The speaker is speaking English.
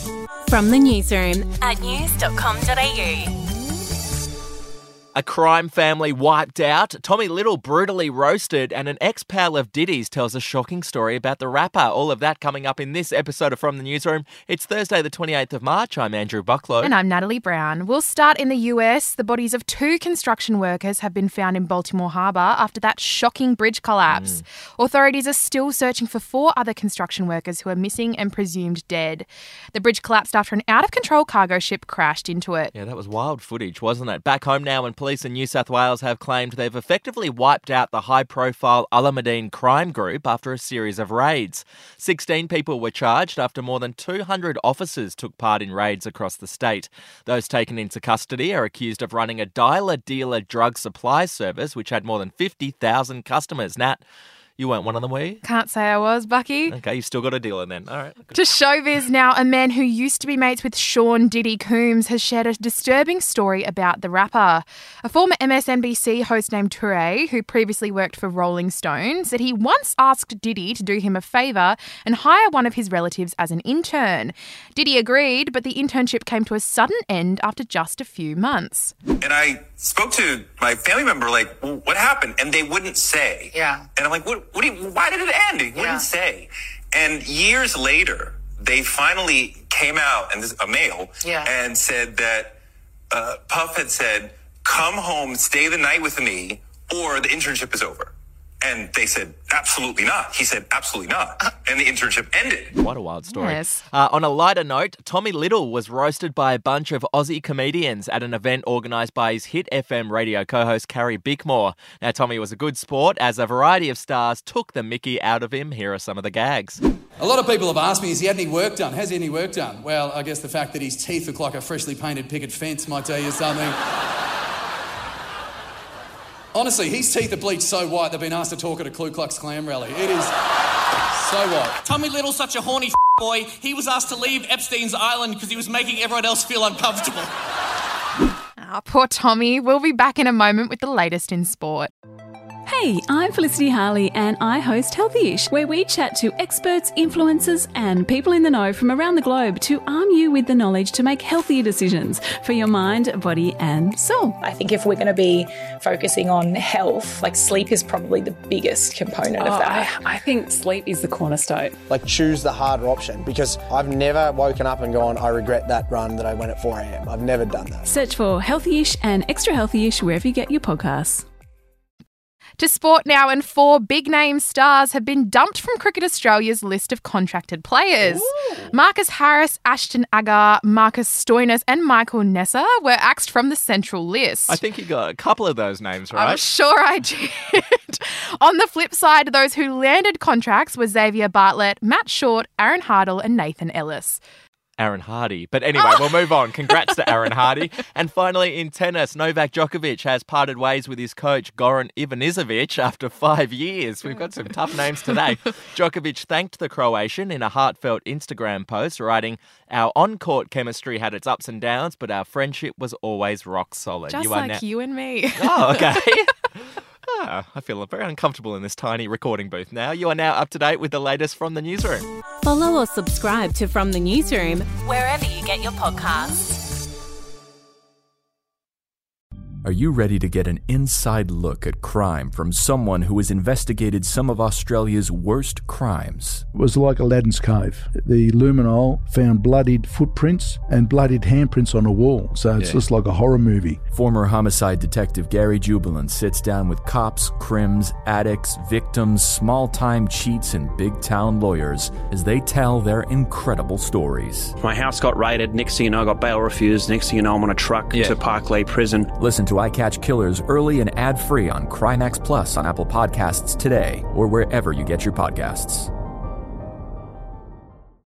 From the newsroom at news.com.au. A crime family wiped out, Tommy Little brutally roasted, and an ex-pal of Diddy's tells a shocking story about the rapper. All of that coming up in this episode of From the Newsroom. It's Thursday the 28th of March. I'm Andrew Bucklow. And I'm Natalie Brown. We'll start in the US. The bodies of 2 construction workers have been found in Baltimore Harbour after that shocking bridge collapse. Authorities are still searching for 4 other construction workers who are missing and presumed dead. The bridge collapsed after an out-of-control cargo ship crashed into it. Yeah, that was wild footage, wasn't it? Back home now, and police in New South Wales have claimed they've effectively wiped out the high-profile Alameddine crime group after a series of raids. 16 people were charged after more than 200 officers took part in raids across the state. Those taken into custody are accused of running a dialer-dealer drug supply service which had more than 50,000 customers. Nat, you weren't one of them, were you? Can't say I was, Bucky. Okay, you've still got a dealer then. All right. To showbiz now, a man who used to be mates with Sean Diddy Coombs has shared a disturbing story about the rapper. A former MSNBC host named Touré, who previously worked for Rolling Stone, said he once asked Diddy to do him a favour and hire one of his relatives as an intern. Diddy agreed, but the internship came to a sudden end after just a few months. And I spoke to my family member, like, well, what happened? And they wouldn't say. Yeah. And I'm like, why did it end? He wouldn't say. And years later, they finally came out, and this is a male, and said that Puff had said, come home, stay the night with me, or the internship is over. And they said, absolutely not. He said, absolutely not. And the internship ended. What a wild story. Yes. On a lighter note, Tommy Little was roasted by a bunch of Aussie comedians at an event organised by his Hit FM radio co-host Carrie Bickmore. Now, Tommy was a good sport as a variety of stars took the mickey out of him. Here are some of the gags. A lot of people have asked me, has he had any work done? Has he any work done? Well, I guess the fact that his teeth look like a freshly painted picket fence might tell you something. Honestly, his teeth are bleached so white they've been asked to talk at a Ku Klux Klan rally. It is so white. Tommy Little's such a horny boy, he was asked to leave Epstein's Island because he was making everyone else feel uncomfortable. Poor Tommy. We'll be back in a moment with the latest in sport. Hey, I'm Felicity Harley and I host Healthyish, where we chat to experts, influencers and people in the know from around the globe to arm you with the knowledge to make healthier decisions for your mind, body and soul. I think if we're going to be focusing on health, like sleep is probably the biggest component of that. I think sleep is the cornerstone. Like choose the harder option, because I've never woken up and gone, I regret that run that I went at 4 a.m. I've never done that. Search for Healthyish and Extra Healthyish wherever you get your podcasts. To sport now, and 4 big-name stars have been dumped from Cricket Australia's list of contracted players. Ooh. Marcus Harris, Ashton Agar, Marcus Stoinis and Michael Nessa were axed from the central list. I think you got a couple of those names right. I'm sure I did. On the flip side, those who landed contracts were Xavier Bartlett, Matt Short, Aaron Hardle and Nathan Ellis. Aaron Hardy. But anyway, we'll move on. Congrats to Aaron Hardy. And finally, in tennis, Novak Djokovic has parted ways with his coach, Goran Ivanisevic, after 5 years. We've got some tough names today. Djokovic thanked the Croatian in a heartfelt Instagram post, writing, our on-court chemistry had its ups and downs, but our friendship was always rock solid. Just like you and me. Oh, okay. I feel very uncomfortable in this tiny recording booth now. You are now up to date with the latest from the newsroom. Follow or subscribe to From the Newsroom wherever you get your podcasts. Are you ready to get an inside look at crime from someone who has investigated some of Australia's worst crimes? It was like Aladdin's Cave. The luminol found bloodied footprints and bloodied handprints on a wall, so it's just like a horror movie. Former homicide detective Gary Jubilant sits down with cops, crims, addicts, victims, small-time cheats and big-town lawyers as they tell their incredible stories. My house got raided. Next thing you know, I got bail refused. Next thing you know, I'm on a truck to Parklea Prison. Listen to I Catch Killers early and ad-free on Crimex Plus on Apple Podcasts today or wherever you get your podcasts.